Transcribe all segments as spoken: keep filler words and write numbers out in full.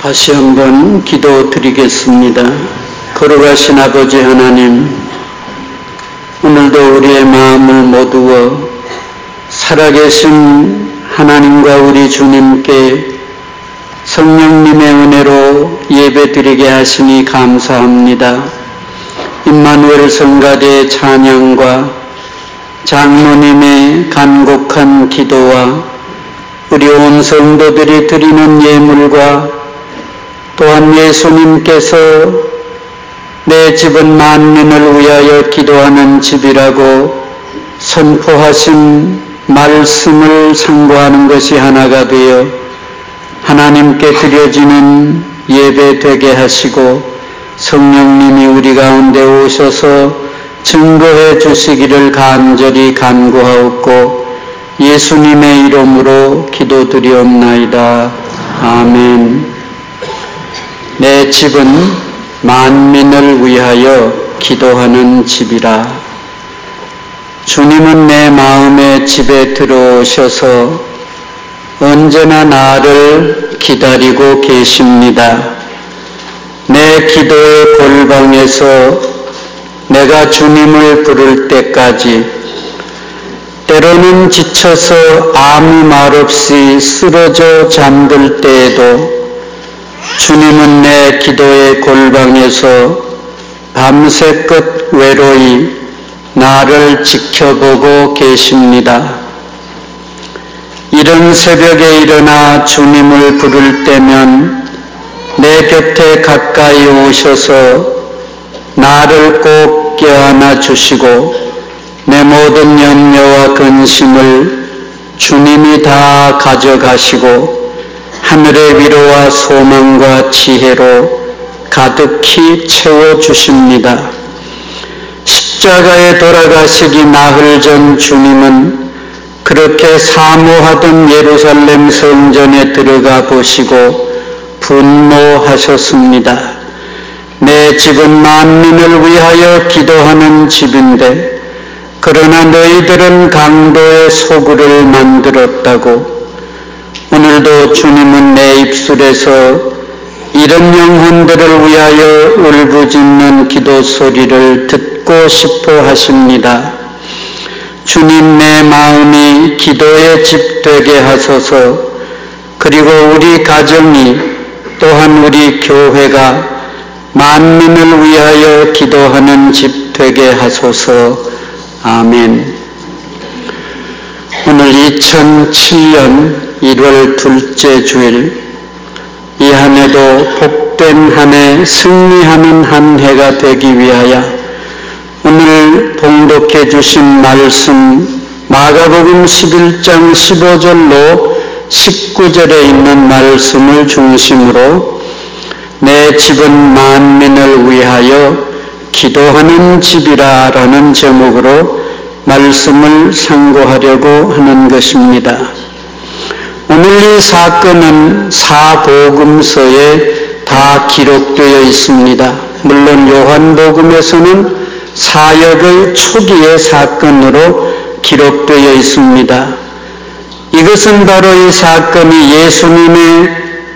다시 한번 기도드리겠습니다. 거룩하신 아버지 하나님, 오늘도 우리의 마음을 모두어 살아계신 하나님과 우리 주님께 성령님의 은혜로 예배드리게 하시니 감사합니다. 임마누엘 성가대의 찬양과 장로님의 간곡한 기도와 우리 온 성도들이 드리는 예물과 또한 예수님께서 내 집은 만민을 위하여 기도하는 집이라고 선포하신 말씀을 상고하는 것이 하나가 되어 하나님께 드려지는 예배 되게 하시고 성령님이 우리 가운데 오셔서 증거해 주시기를 간절히 간구하옵고 예수님의 이름으로 기도드리옵나이다. 아멘. 내 집은 만민을 위하여 기도하는 집이라. 주님은 내 마음의 집에 들어오셔서 언제나 나를 기다리고 계십니다. 내 기도의 골방에서 내가 주님을 부를 때까지, 때로는 지쳐서 아무 말 없이 쓰러져 잠들 때에도 주님은 내 기도의 골방에서 밤새껏 외로이 나를 지켜보고 계십니다. 이른 새벽에 일어나 주님을 부를 때면 내 곁에 가까이 오셔서 나를 꼭 껴안아 주시고 내 모든 염려와 근심을 주님이 다 가져가시고 하늘의 위로와 소망과 지혜로 가득히 채워주십니다. 십자가에 돌아가시기 나흘 전 주님은 그렇게 사모하던 예루살렘 성전에 들어가 보시고 분노하셨습니다. 내 집은 만민을 위하여 기도하는 집인데 그러나 너희들은 강도의 소굴을 만들었다고. 오늘도 주님은 내 입술에서 이런 영혼들을 위하여 울부짖는 기도 소리를 듣고 싶어 하십니다. 주님, 내 마음이 기도의 집 되게 하소서. 그리고 우리 가정이 또한 우리 교회가 만민을 위하여 기도하는 집 되게 하소서. 아멘. 오늘 이천칠 년 일월 둘째 주일, 이 한 해도 복된 한 해, 승리하는 한 해가 되기 위하여 오늘 봉독해 주신 말씀 마가복음 십일 장 십오 절로 십구 절에 있는 말씀을 중심으로 내 집은 만민을 위하여 기도하는 집이라 라는 제목으로 말씀을 상고하려고 하는 것입니다. 오늘 이 사건은 사복음서에 다 기록되어 있습니다. 물론 요한복음에서는 사역의 초기의 사건으로 기록되어 있습니다. 이것은 바로 이 사건이 예수님의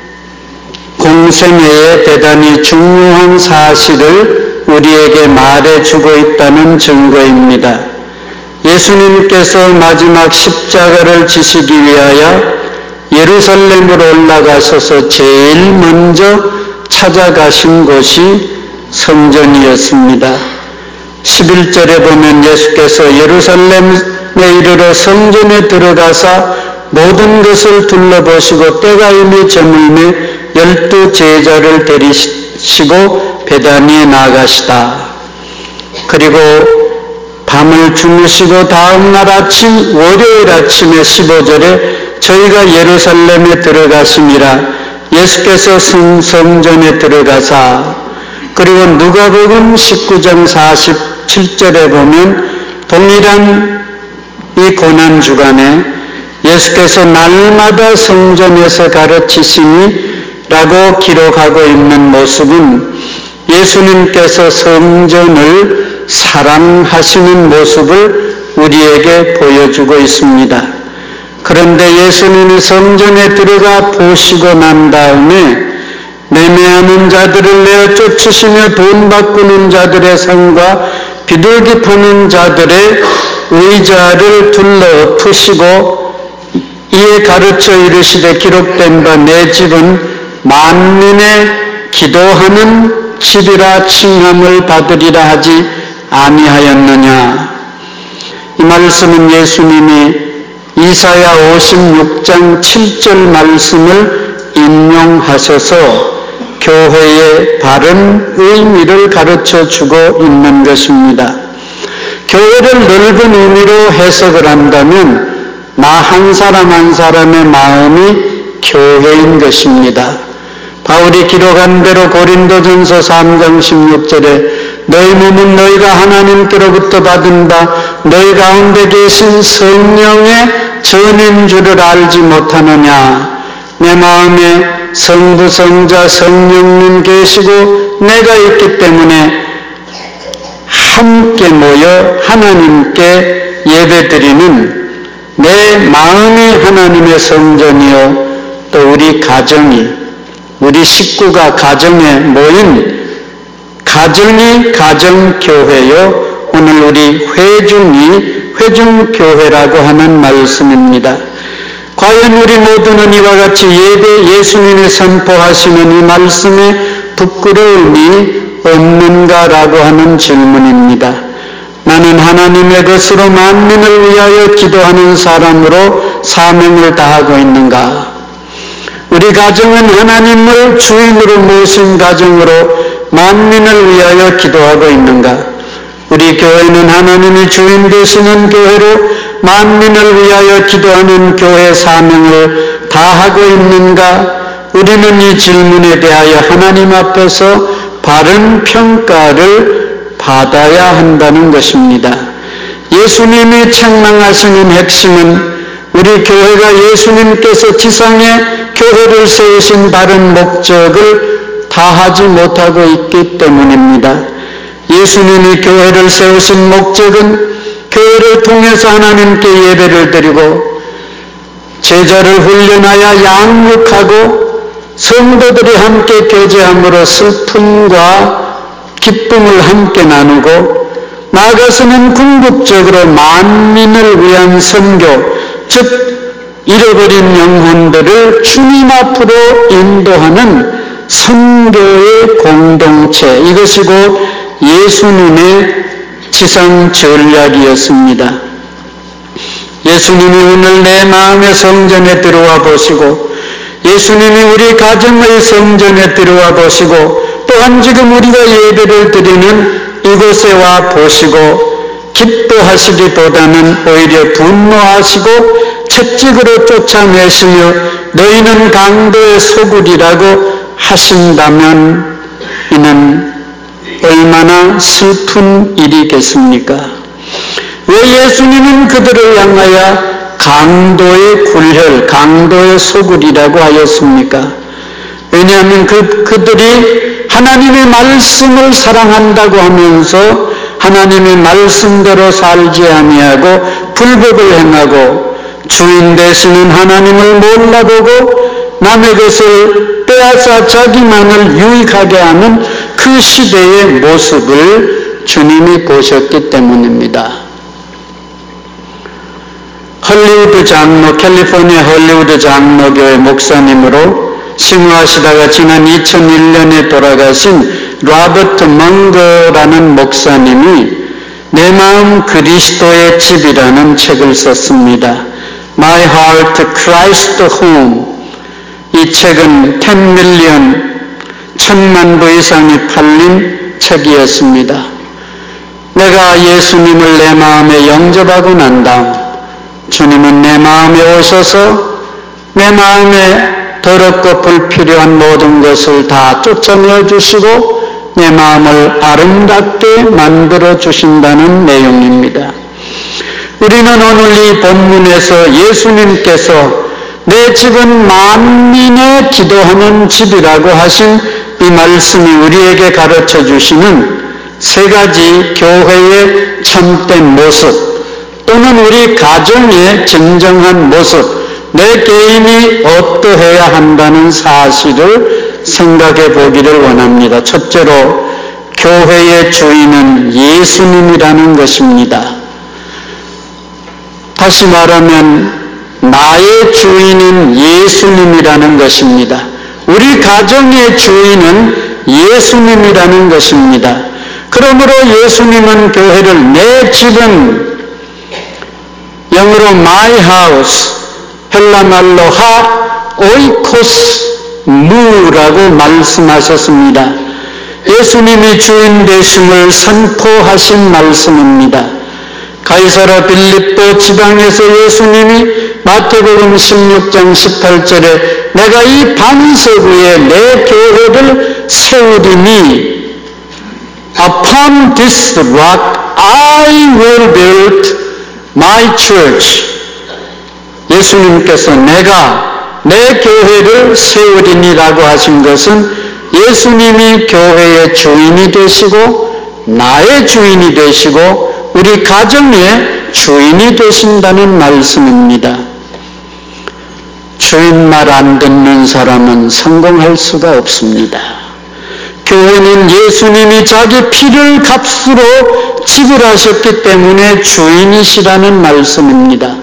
공생애에 대단히 중요한 사실을 우리에게 말해주고 있다는 증거입니다. 예수님께서 마지막 십자가를 지시기 위하여 예루살렘으로 올라가셔서 제일 먼저 찾아가신 곳이 성전이었습니다. 십일 절에 보면 예수께서 예루살렘에 이르러 성전에 들어가사 모든 것을 둘러보시고 때가 이미 저물매 열두 제자를 데리시고 베다니에 나가시다. 그리고 밤을 주무시고 다음날 아침 월요일 아침에 십오 절에 저희가 예루살렘에 들어가심이라. 예수께서 성전에 들어가사. 그리고 누가복음 십구 장 사십칠 절에 보면 동일한 이 고난주간에 예수께서 날마다 성전에서 가르치시니 라고 기록하고 있는 모습은 예수님께서 성전을 사랑하시는 모습을 우리에게 보여주고 있습니다. 그런데 예수님이 성전에 들어가 보시고 난 다음에 매매하는 자들을 내어 쫓으시며 돈 바꾸는 자들의 상과 비둘기 파는 자들의 의자를 둘러 엎으시고 이에 가르쳐 이르시되 기록된 바 내 집은 만민의 기도하는 집이라 칭함을 받으리라 하지 아니하였느냐. 이 말씀은 예수님이 이사야 오십육 장 칠 절 말씀을 인용하셔서 교회의 바른 의미를 가르쳐 주고 있는 것입니다. 교회를 넓은 의미로 해석을 한다면 나 한 사람 한 사람의 마음이 교회인 것입니다. 바울이 기록한 대로 고린도전서 삼 장 십육 절에 너희 몸은 너희가 하나님께로부터 받은 바 너희 가운데 계신 성령의 전인 줄을 알지 못하느냐. 내 마음에 성부 성자 성령님 계시고 내가 있기 때문에 함께 모여 하나님께 예배드리는 내 마음이 하나님의 성전이요 또 우리 가정이 우리 식구가 가정에 모인 가정이 가정교회요 오늘 우리 회중이 회중교회라고 하는 말씀입니다. 과연 우리 모두는 이와 같이 예배 예수님이 선포하시는 이 말씀에 부끄러움이 없는가라고 하는 질문입니다. 나는 하나님의 것으로 만민을 위하여 기도하는 사람으로 사명을 다하고 있는가? 우리 가정은 하나님을 주인으로 모신 가정으로 만민을 위하여 기도하고 있는가? 우리 교회는 하나님이 주인 되시는 교회로 만민을 위하여 기도하는 교회 사명을 다하고 있는가? 우리는 이 질문에 대하여 하나님 앞에서 바른 평가를 받아야 한다는 것입니다. 예수님이 책망하시는 핵심은 우리 교회가 예수님께서 지상에 교회를 세우신 바른 목적을 다하지 못하고 있기 때문입니다. 예수님이 교회를 세우신 목적은 교회를 통해서 하나님께 예배를 드리고 제자를 훈련하여 양육하고 성도들이 함께 교제함으로 슬픔과 기쁨을 함께 나누고 나아가서는 궁극적으로 만민을 위한 선교, 즉 잃어버린 영혼들을 주님 앞으로 인도하는 선교의 공동체, 이것이 곧 예수님의 지상 전략이었습니다. 예수님이 오늘 내 마음의 성전에 들어와 보시고 예수님이 우리 가정의 성전에 들어와 보시고 또한 지금 우리가 예배를 드리는 이곳에 와 보시고 기뻐하시기보다는 오히려 분노하시고 채찍으로 쫓아내시며 너희는 강도의 소굴이라고 하신다면 이는 얼마나 슬픈 일이겠습니까? 왜 예수님은 그들을 향하여 강도의 굴혈, 강도의 소굴이라고 하였습니까? 왜냐하면 그, 그들이 하나님의 말씀을 사랑한다고 하면서 하나님의 말씀대로 살지 아니하고 불법을 행하고 주인 되시는 하나님을 몰라보고 남의 것을 빼앗아 자기만을 유익하게 하는 그 시대의 모습을 주님이 보셨기 때문입니다. 헐리우드 장로, 캘리포니아 헐리우드 장로교회 목사님으로 심호하시다가 지난 이천일 년에 돌아가신 로버트 멍거라는 목사님이 내 마음 그리스도의 집이라는 책을 썼습니다. My Heart Christ Home. 이 책은 십 밀리언, 천만 부 이상이 팔린 책이었습니다. 내가 예수님을 내 마음에 영접하고 난 다음 주님은 내 마음에 오셔서 내 마음에 더럽고 불필요한 모든 것을 다 쫓아내어 주시고 내 마음을 아름답게 만들어 주신다는 내용입니다. 우리는 오늘 이 본문에서 예수님께서 내 집은 만민의 기도하는 집이라고 하신 이 말씀이 우리에게 가르쳐 주시는 세 가지 교회의 참된 모습 또는 우리 가정의 진정한 모습, 내 개인이 어떠해야 한다는 사실을 생각해 보기를 원합니다. 첫째로 교회의 주인은 예수님이라는 것입니다. 다시 말하면 나의 주인은 예수님이라는 것입니다. 우리 가정의 주인은 예수님이라는 것입니다. 그러므로 예수님은 교회를 내 집은 영어로 my house, 헬라말로 하 오이코스 무라고 말씀하셨습니다. 예수님이 주인 되심을 선포하신 말씀입니다. 가이사라 빌립보 지방에서 예수님이 마태복음 십육 장 십팔 절에 내가 이 반석 위에 내 교회를 세우리니 Upon this rock I will build my church. 예수님께서 내가 내 교회를 세우리니라고 하신 것은 예수님이 교회의 주인이 되시고 나의 주인이 되시고 우리 가정의 주인이 되신다는 말씀입니다. 주인 말 안 듣는 사람은 성공할 수가 없습니다. 교회는 예수님이 자기 피를 값으로 지불하셨기 때문에 주인이시라는 말씀입니다.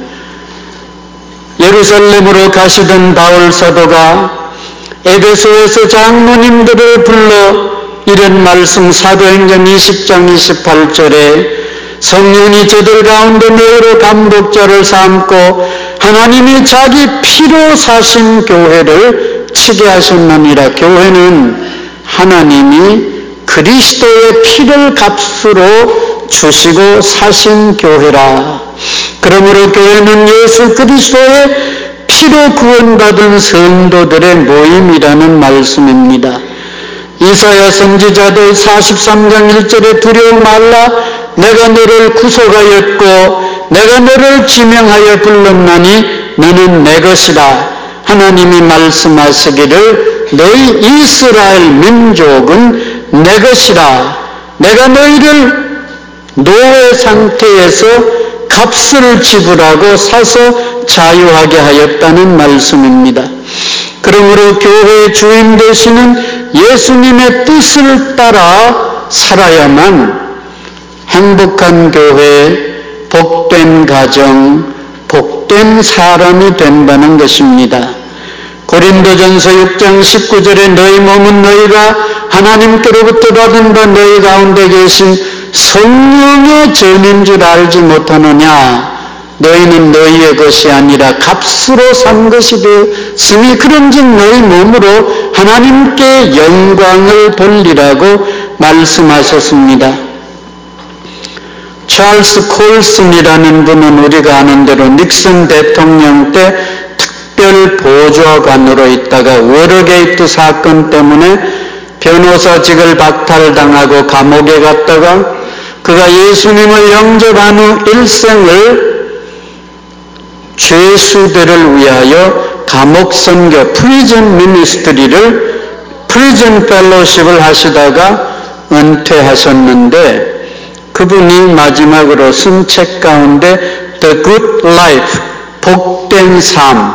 예루살렘으로 가시던 바울 사도가 에베소에서 장로님들을 불러 이런 말씀 사도행전 이십 장 이십팔 절에 성령이 저들 가운데 너희로 감독자를 삼고 하나님이 자기 피로 사신 교회를 치게 하셨느니라. 교회는 하나님이 그리스도의 피를 값으로 주시고 사신 교회라. 그러므로 교회는 예수 그리스도의 피로 구원받은 성도들의 모임이라는 말씀입니다. 이사야 선지자도 사십삼 장 일 절에 두려워 말라 내가 너를 구속하였고 내가 너를 지명하여 불렀나니 너는 내 것이라. 하나님이 말씀하시기를 너희 이스라엘 민족은 내 것이라. 내가 너희를 노예 상태에서 값을 지불하고 사서 자유하게 하였다는 말씀입니다. 그러므로 교회의 주인 되시는 예수님의 뜻을 따라 살아야만 행복한 교회, 복된 가정, 복된 사람이 된다는 것입니다. 고린도전서 육 장 십구 절에 너희 몸은 너희가 하나님께로부터 받은 바 너희 가운데 계신 성령의 전인 줄 알지 못하느냐. 너희는 너희의 것이 아니라 값으로 산 것이 되었으니 그런즉 너희 몸으로 하나님께 영광을 돌리라고 말씀하셨습니다. 찰스 콜슨이라는 분은 우리가 아는 대로 닉슨 대통령 때 특별 보좌관으로 있다가 워터게이트 사건 때문에 변호사직을 박탈당하고 감옥에 갔다가 그가 예수님을 영접한 후 일생을 죄수들을 위하여 감옥 선교 프리즌 미니스트리를 프리즌 펠로십을 하시다가 은퇴하셨는데 그분이 마지막으로 쓴 책 가운데 The Good Life, 복된 삶.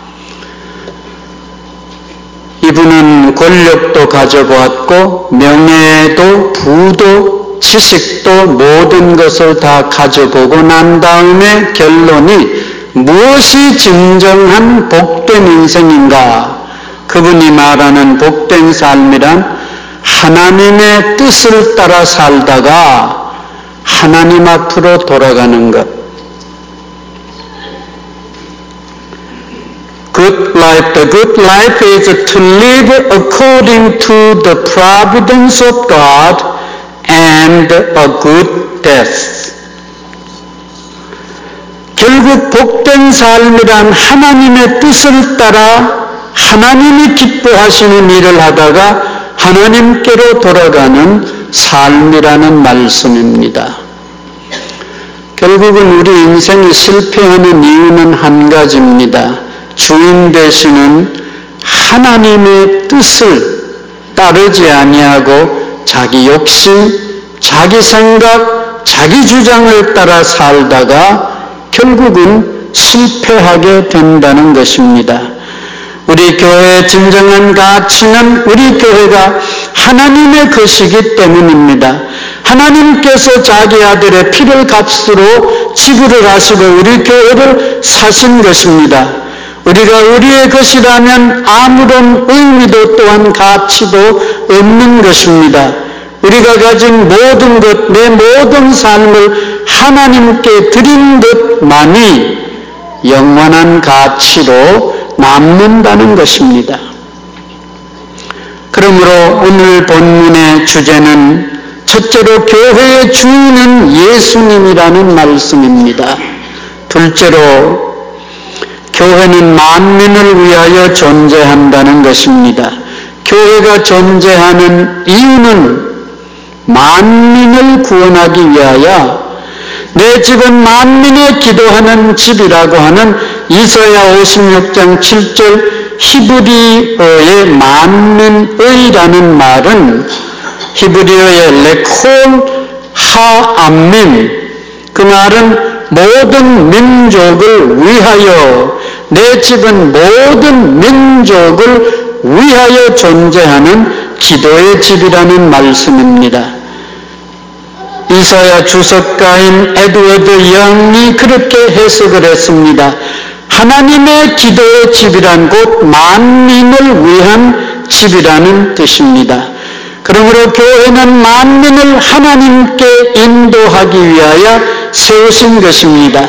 이분은 권력도 가져보았고 명예도 부도 지식도 모든 것을 다 가져보고 난 다음에 결론이 무엇이 진정한 복된 인생인가? 그분이 말하는 복된 삶이란 하나님의 뜻을 따라 살다가 하나님 앞으로 돌아가는 것. Good life. The good life is to live according to the providence of God and a good death. 결국 복된 삶이란 하나님의 뜻을 따라 하나님이 기뻐하시는 일을 하다가 하나님께로 돌아가는 삶이라는 말씀입니다. 결국은 우리 인생이 실패하는 이유는 한 가지입니다. 주인 되시는 하나님의 뜻을 따르지 아니하고 자기 욕심, 자기 생각, 자기 주장을 따라 살다가 결국은 실패하게 된다는 것입니다. 우리 교회의 진정한 가치는 우리 교회가 하나님의 것이기 때문입니다. 하나님께서 자기 아들의 피를 값으로 지불을 하시고 우리 교회를 사신 것입니다. 우리가 우리의 것이라면 아무런 의미도 또한 가치도 없는 것입니다. 우리가 가진 모든 것, 내 모든 삶을 하나님께 드린 것만이 영원한 가치로 남는다는 것입니다. 그러므로 오늘 본문의 주제는 첫째로 교회의 주인은 예수님이라는 말씀입니다. 둘째로 교회는 만민을 위하여 존재한다는 것입니다. 교회가 존재하는 이유는 만민을 구원하기 위하여 내 집은 만민의 기도하는 집이라고 하는 이사야 오십육 장 칠 절 히브리어의 만민의라는 말은 히브리어의 레콜 하암민, 그 말은 모든 민족을 위하여, 내 집은 모든 민족을 위하여 존재하는 기도의 집이라는 말씀입니다. 이사야 주석가인 에드워드 영이 그렇게 해석을 했습니다. 하나님의 기도의 집이란 곧 만민을 위한 집이라는 뜻입니다. 그러므로 교회는 만민을 하나님께 인도하기 위하여 세우신 것입니다.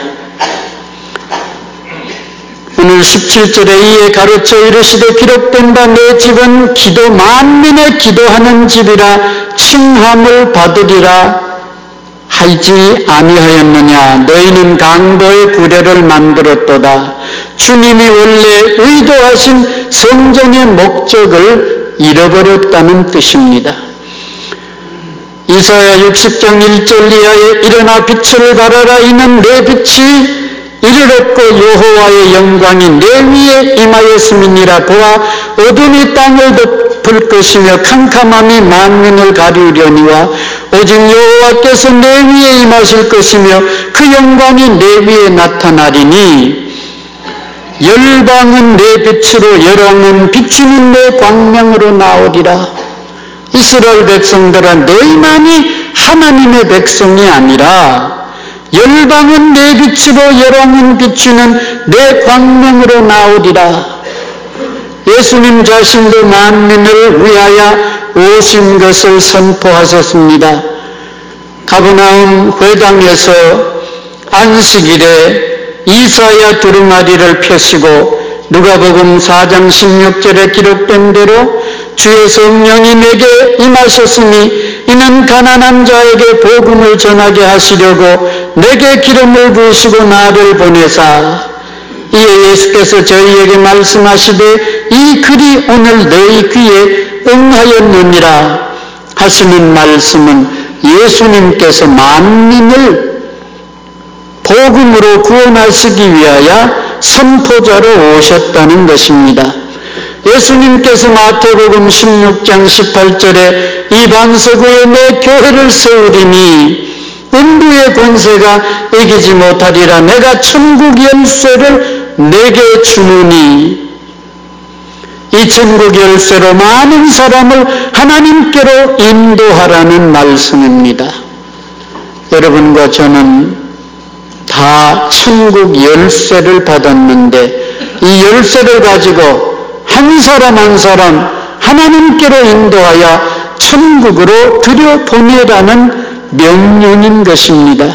오늘 십칠 절에 이에 가르쳐 이르시되 기록된 바 내 집은 기도 만민의 기도하는 집이라 칭함을 받으리라 하지 아니하였느냐. 너희는 강도의 구례를 만들었도다. 주님이 원래 의도하신 성전의 목적을 잃어버렸다는 뜻입니다. 이사야 육십 장 일 절 이하에 일어나 빛을 발하라. 이는 내 빛이 이르렀고 여호와의 영광이 내 위에 임하였음이니라. 보아 어둠이 땅을 덮을 것이며 캄캄함이 만민을 가리우려니와 오직 여호와께서 내 위에 임하실 것이며 그 영광이 내 위에 나타나리니 열방은 내 빛으로 열왕은 비추는 내 광명으로 나오리라. 이스라엘 백성들아, 너희만이 하나님의 백성이 아니라 열방은 내 빛으로 열왕은 비추는 내 광명으로 나오리라. 예수님 자신도 만민을 위하여 오신 것을 선포하셨습니다. 가버나움 회당에서 안식일에 이사야 두루마리를 펴시고 누가복음 사 장 십육 절에 기록된 대로 주의 성령이 내게 임하셨으니 이는 가난한 자에게 복음을 전하게 하시려고 내게 기름을 부으시고 나를 보내사. 이에 예수께서 저희에게 말씀하시되 이 글이 오늘 너희 귀에 응하였느니라 하시는 말씀은 예수님께서 만민을 복음으로 구원하시기 위하여 선포자로 오셨다는 것입니다. 예수님께서 마태복음 십육 장 십팔 절에 이 반석 위에 내 교회를 세우리니 음부의 권세가 이기지 못하리라. 내가 천국 열쇠를 내게 주노니. 이 천국 열쇠로 많은 사람을 하나님께로 인도하라는 말씀입니다. 여러분과 저는 다 천국 열쇠를 받았는데 이 열쇠를 가지고 한 사람 한 사람 하나님께로 인도하여 천국으로 들여보내라는 명령인 것입니다.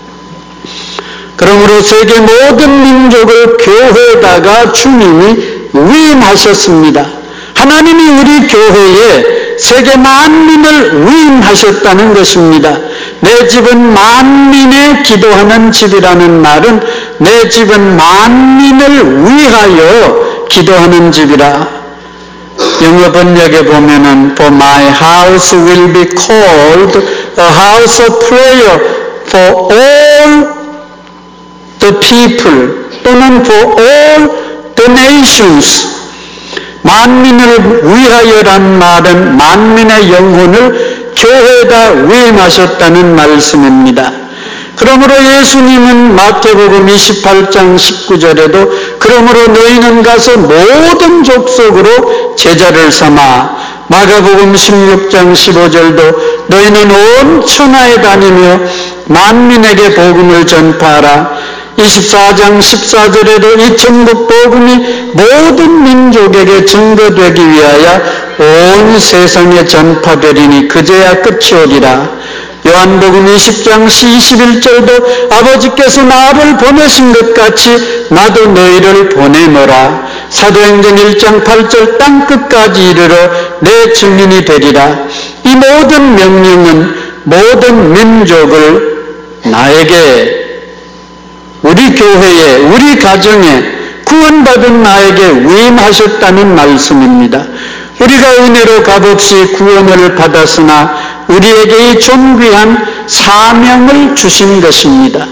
그러므로 세계 모든 민족을 교회에다가 주님이 위임하셨습니다. 하나님이 우리 교회에 세계 만민을 위임하셨다는 것입니다. 내 집은 만민의 기도하는 집이라는 말은 내 집은 만민을 위하여 기도하는 집이라. 영어 번역에 보면은 For my house will be called a house of prayer for all the people 또는 for all the nations. 만민을 위하여란 말은 만민의 영혼을 교회에다 위임하셨다는 말씀입니다. 그러므로 예수님은 마태복음 이십팔 장 십구 절에도 그러므로 너희는 가서 모든 족속으로 제자를 삼아 마가복음 십육 장 십오 절도 너희는 온 천하에 다니며 만민에게 복음을 전파하라. 이십사 장 십사 절에도 이 천국 복음이 모든 민족에게 증거되기 위하여 온 세상에 전파되리니 그제야 끝이 오리라. 요한복음 이십 장 이십일 절도 아버지께서 나를 보내신 것 같이 나도 너희를 보내노라. 사도행전 일 장 팔 절 땅끝까지 이르러 내 증인이 되리라. 이 모든 명령은 모든 민족을 나에게, 우리 교회에, 우리 가정에 구원받은 나에게 위임하셨다는 말씀입니다. 우리가 은혜로 값없이 구원을 받았으나 우리에게 이 존귀한 사명을 주신 것입니다.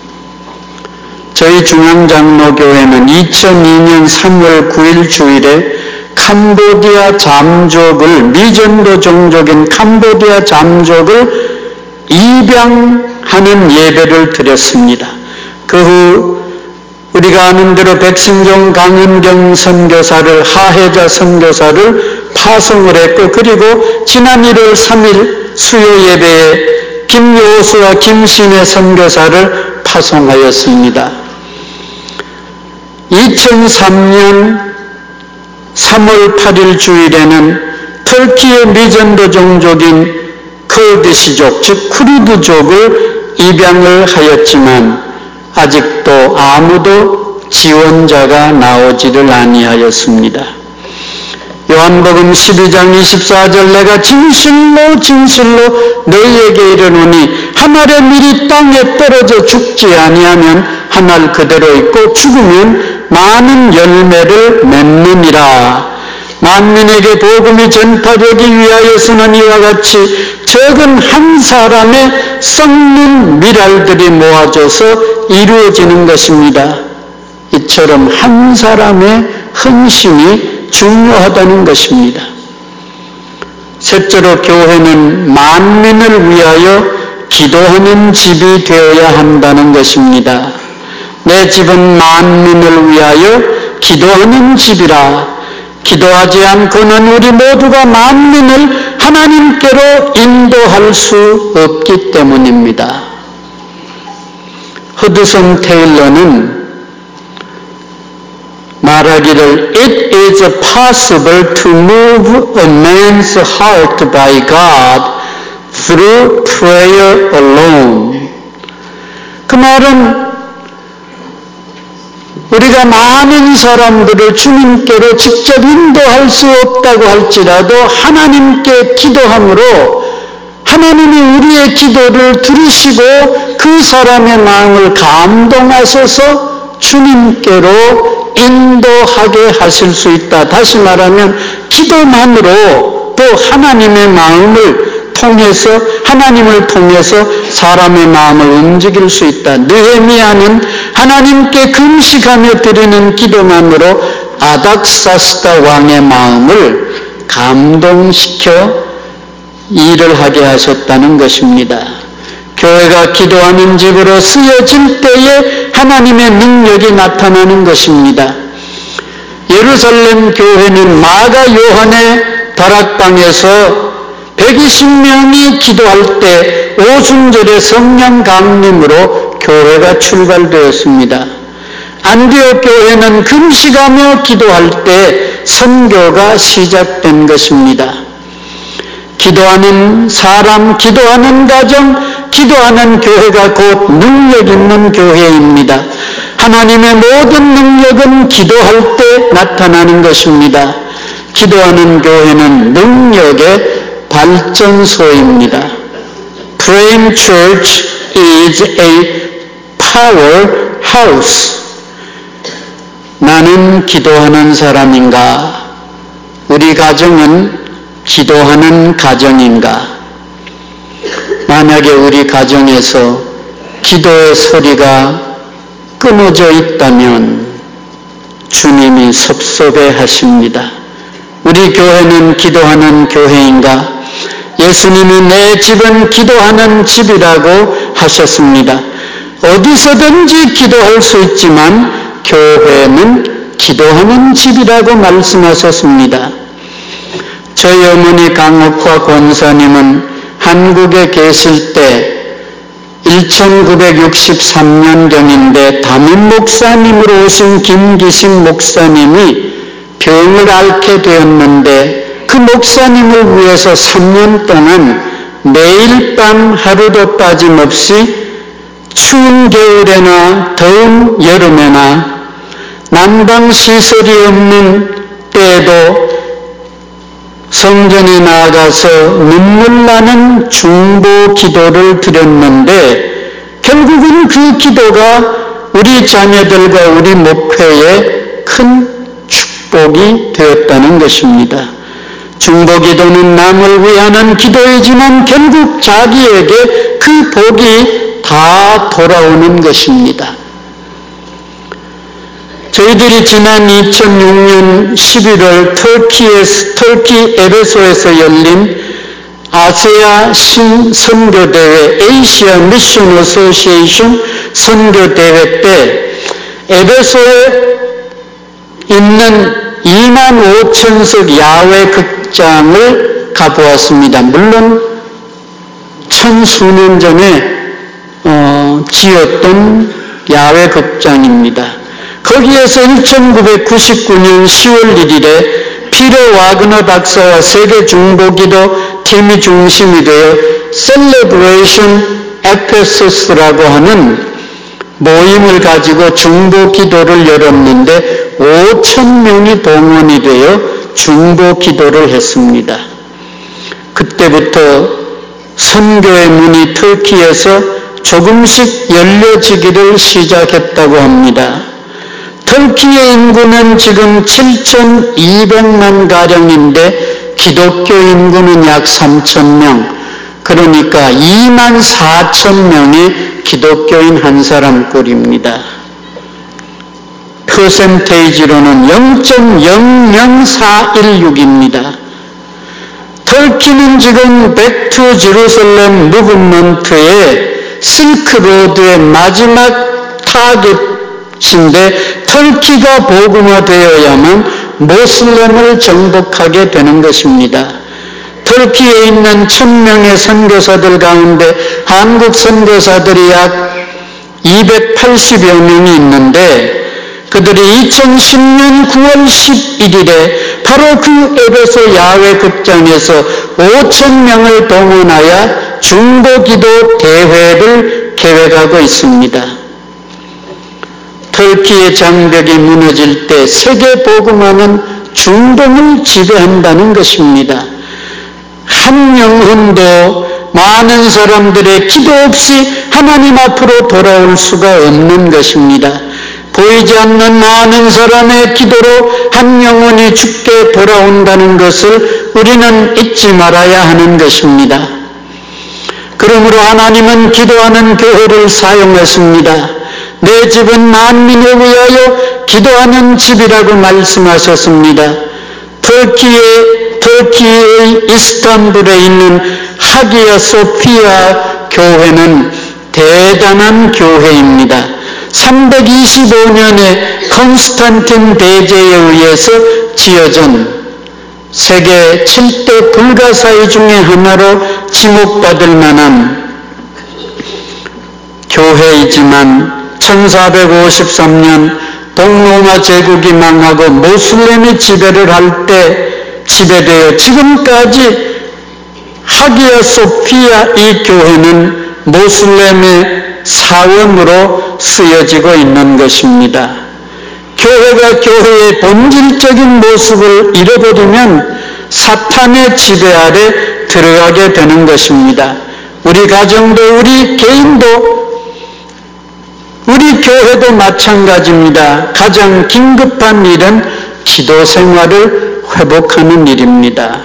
저희 중앙장로교회는 이천이 년 삼월 구일 주일에 캄보디아 잠족을, 미전도 종족인 캄보디아 잠족을 입양하는 예배를 드렸습니다. 그 후 우리가 아는 대로 백신종 강은경 선교사를, 하혜자 선교사를 파송을 했고, 그리고 지난 일월 삼일 수요 예배에 김효수와 김신혜 선교사를 파송하였습니다. 이천삼 년 삼월 팔일 주일에는 터키의 미전도 종족인 커드시족, 즉 쿠르드족을 입양을 하였지만 아직도 아무도 지원자가 나오지를 아니하였습니다. 요한복음 십이 장 이십사 절 내가 진실로 진실로 너희에게 이르노니 한 알의 밀이 땅에 떨어져 죽지 아니하면 한 알 그대로 있고 죽으면 많은 열매를 맺느니라. 만민에게 복음이 전파되기 위하여서는 이와 같이 적은 한 사람의 썩는 밀알들이 모아져서 이루어지는 것입니다. 이처럼 한 사람의 헌신이 중요하다는 것입니다. 셋째로 교회는 만민을 위하여 기도하는 집이 되어야 한다는 것입니다. 내 집은 만민을 위하여 기도하는 집이라. 기도하지 않고는 우리 모두가 만민을 하나님께로 인도할 수 없기 때문입니다. 허드슨 테일러는 말하기를 It is possible to move a man's heart by God through prayer alone. 그 말은 우리가 많은 사람들을 주님께로 직접 인도할 수 없다고 할지라도 하나님께 기도함으로 하나님이 우리의 기도를 들으시고 그 사람의 마음을 감동하셔서 주님께로 인도하게 하실 수 있다. 다시 말하면 기도만으로 또 하나님의 마음을 통해서, 하나님을 통해서 사람의 마음을 움직일 수 있다. 느헤미야는 하나님께 금식하며 드리는 기도만으로 아닥사스다 왕의 마음을 감동시켜 일을 하게 하셨다는 것입니다. 교회가 기도하는 집으로 쓰여질 때에 하나님의 능력이 나타나는 것입니다. 예루살렘 교회는 마가 요한의 다락방에서 백이십 명이 기도할 때 오순절의 성령 강림으로 교회가 출발되었습니다. 안디옥 교회는 금식하며 기도할 때 선교가 시작된 것입니다. 기도하는 사람, 기도하는 가정, 기도하는 교회가 곧 능력 있는 교회입니다. 하나님의 모든 능력은 기도할 때 나타나는 것입니다. 기도하는 교회는 능력의 발전소입니다. Praying Church is a powerhouse. 나는 기도하는 사람인가? 우리 가정은 기도하는 가정인가? 만약에 우리 가정에서 기도의 소리가 끊어져 있다면 주님이 섭섭해 하십니다. 우리 교회는 기도하는 교회인가? 예수님이 내 집은 기도하는 집이라고 하셨습니다. 어디서든지 기도할 수 있지만 교회는 기도하는 집이라고 말씀하셨습니다. 저희 어머니 강옥화 권사님은 한국에 계실 때 천구백육십삼 년경인데 담임 목사님으로 오신 김기식 목사님이 병을 앓게 되었는데 그 목사님을 위해서 삼 년 동안 매일 밤 하루도 빠짐없이 추운 겨울에나 더운 여름에나 난방시설이 없는 때에도 성전에 나아가서 눈물 나는 중보 기도를 드렸는데 결국은 그 기도가 우리 자녀들과 우리 목회에 큰 축복이 되었다는 것입니다. 중보 기도는 남을 위하는 기도이지만 결국 자기에게 그 복이 다 돌아오는 것입니다. 저희들이 지난 이천육 년 십일월 터키에서, 터키 에베소에서 열린 아세아 신 선교대회, 에이시아 미션 어소시에이션 선교대회 때 에베소에 있는 이만 오천 석 야외 극장을 가보았습니다. 물론 천수년 전에 어, 지었던 야외 극장입니다. 거기에서 천구백구십구 년 시월 일일에 피터 와그너 박사와 세계 중보기도 팀이 중심이 되어 셀레브레이션 에페소스라고 하는 모임을 가지고 중보기도를 열었는데 오천 명이 동원이 되어 중보기도를 했습니다. 그때부터 선교의 문이 터키에서 조금씩 열려지기를 시작했다고 합니다. 터키의 인구는 지금 칠천이백만 가량인데 기독교 인구는 약 삼천 명, 그러니까 이만 사천 명의 기독교인 한 사람꼴입니다. 퍼센테이지로는 영 점 영영사일육입니다. 터키는 지금 백투 제루살렘 무브먼트의 실크로드의 마지막 타겟인데 터키가 복음화되어야만 모슬렘을 정복하게 되는 것입니다. 터키에 있는 천 명의 선교사들 가운데 한국 선교사들이 약 이백팔십여 명이 있는데 그들이 이천십 년 구월 십일일에 바로 그 에베소 야외 극장에서 오천 명을 동원하여 중보기도 대회를 계획하고 있습니다. 터키의 장벽이 무너질 때 세계 복음화는 중동을 지배한다는 것입니다. 한 영혼도 많은 사람들의 기도 없이 하나님 앞으로 돌아올 수가 없는 것입니다. 보이지 않는 많은 사람의 기도로 한 영혼이 죽게 돌아온다는 것을 우리는 잊지 말아야 하는 것입니다. 그러므로 하나님은 기도하는 교회를 사용했습니다. 내 집은 만민을 위하여 기도하는 집이라고 말씀하셨습니다. 터키의, 터키의 이스탄불에 있는 하기야 소피아 교회는 대단한 교회입니다. 삼백이십오 년에 컨스탄틴 대제에 의해서 지어진 세계 칠 대 불가사의 중에 하나로 지목받을 만한 교회이지만 천사백오십삼 년 동로마 제국이 망하고 모슬렘이 지배를 할 때 지배되어 지금까지 하기야 소피아 이 교회는 모슬렘의 사원으로 쓰여지고 있는 것입니다. 교회가 교회의 본질적인 모습을 잃어버리면 사탄의 지배 아래 들어가게 되는 것입니다. 우리 가정도 우리 개인도 우리 교회도 마찬가지입니다. 가장 긴급한 일은 기도 생활을 회복하는 일입니다.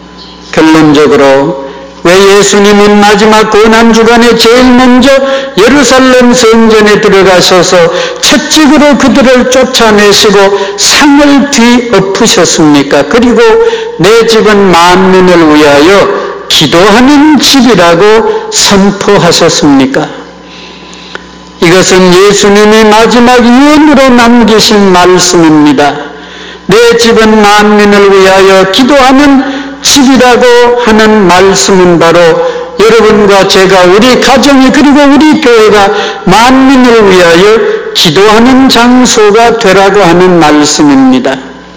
결론적으로 왜 예수님은 마지막 고난주간에 제일 먼저 예루살렘 성전에 들어가셔서 채찍으로 그들을 쫓아내시고 상을 뒤엎으셨습니까? 그리고 내 집은 만민을 위하여 기도하는 집이라고 선포하셨습니까? 이것은 예수님이 마지막 유언으로 남기신 말씀입니다. 내 집은 만민을 위하여 기도하는 집이라고 하는 말씀은 바로 여러분과 제가, 우리 가정이, 그리고 우리 교회가 만민을 위하여 기도하는 장소가 되라고 하는 말씀입니다.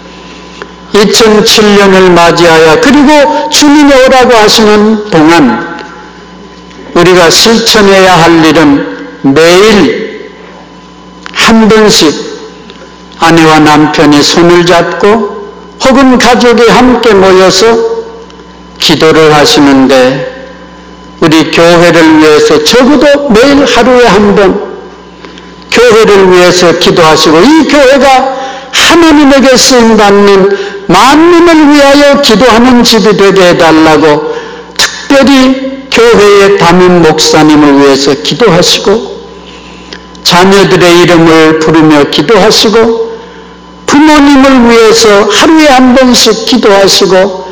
이천칠 년을 맞이하여 그리고 주님이 오라고 하시는 동안 우리가 실천해야 할 일은 매일 한 번씩 아내와 남편이 손을 잡고 혹은 가족이 함께 모여서 기도를 하시는데, 우리 교회를 위해서 적어도 매일 하루에 한 번 교회를 위해서 기도하시고, 이 교회가 하나님에게 쓰임받는 만민을 위하여 기도하는 집이 되게 해달라고 특별히 교회의 담임 목사님을 위해서 기도하시고, 자녀들의 이름을 부르며 기도하시고, 부모님을 위해서 하루에 한 번씩 기도하시고,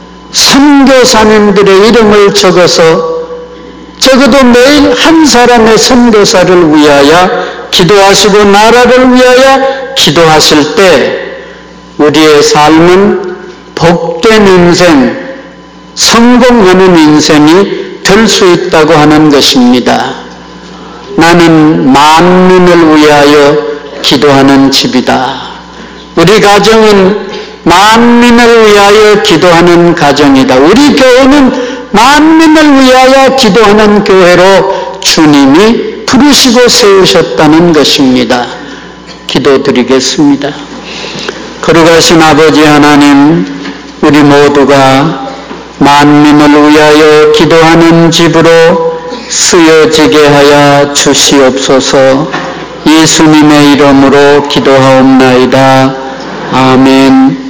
선교사님들의 이름을 적어서 적어도 매일 한 사람의 선교사를 위하여 기도하시고 나라를 위하여 기도하실 때 우리의 삶은 복된 인생, 성공하는 인생이 될 수 있다고 하는 것입니다. 나는 만민을 위하여 기도하는 집이다. 우리 가정은 만민을 위하여 기도하는 가정이다. 우리 교회는 만민을 위하여 기도하는 교회로 주님이 부르시고 세우셨다는 것입니다. 기도드리겠습니다. 거룩하신 아버지 하나님, 우리 모두가 만민을 위하여 기도하는 집으로 쓰여지게 하여 주시옵소서. 예수님의 이름으로 기도하옵나이다. 아멘.